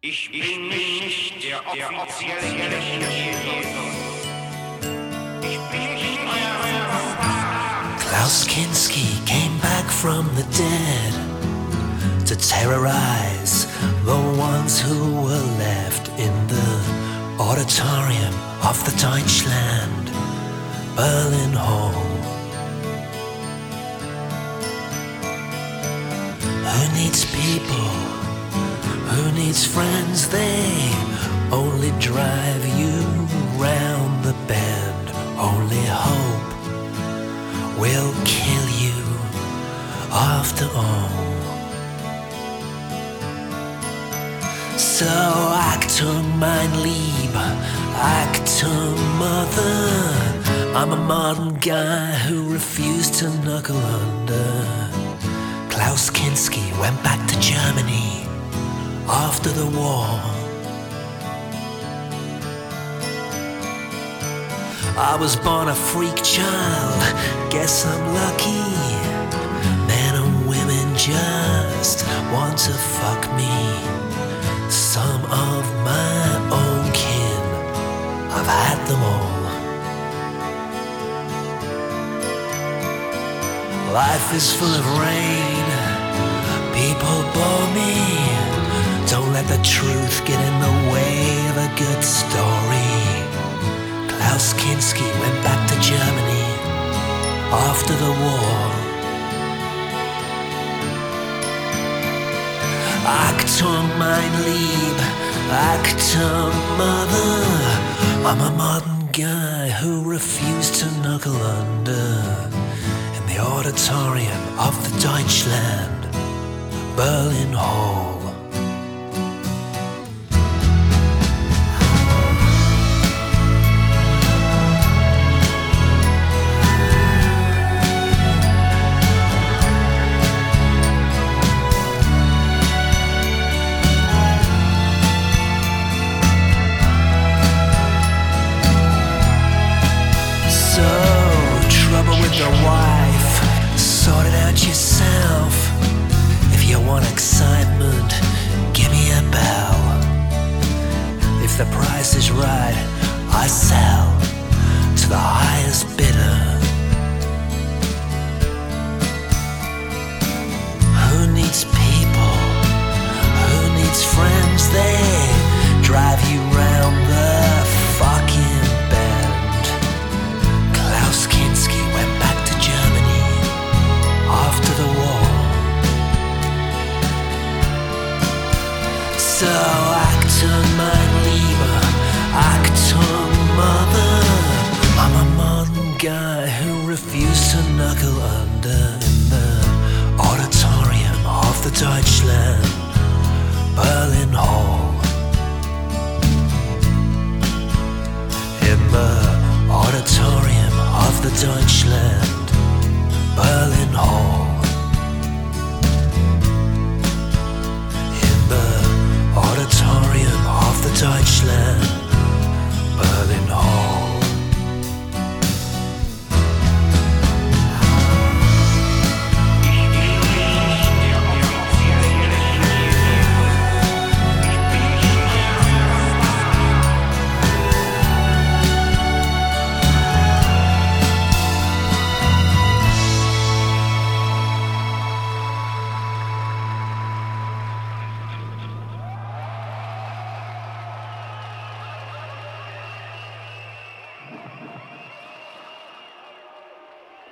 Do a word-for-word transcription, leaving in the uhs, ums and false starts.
Ich bin nicht der offizielle Jesus. Ich bin nicht euer Star. Klaus Kinski came back from the dead to terrorize the ones who were left in the auditorium of the Deutschland Berlin Hall. Who needs people? Who needs friends? They only drive you round the bend. Only hope will kill you after all. So Achtung, mein Lieber, Achtung, mother. I'm a modern guy who refused to knuckle under. Klaus Kinski went back to Germany after the war. I was born a freak child, guess I'm lucky. Men and women just want to fuck me. Some of my own kin, I've had them all. Life is full of rain, people bore me. Don't let the truth get in the way of a good story. Klaus Kinski went back to Germany after the war. Achtung, mein Lieb, Achtung, mother. I'm a modern guy who refused to knuckle under in the auditorium of the Deutschland Berlin Hall. Your wife, sort it out yourself. If you want excitement, give me a bell. If the price is right, I sell to the highest bidder. Who needs people? Who needs friends? They drive you round the fucking bend. Klaus Kinski went back to Germany after the war. So Achtung, mein Lieber, Achtung, mother. I'm a modern guy who refused to knuckle under in the auditorium of the Deutschland Berlin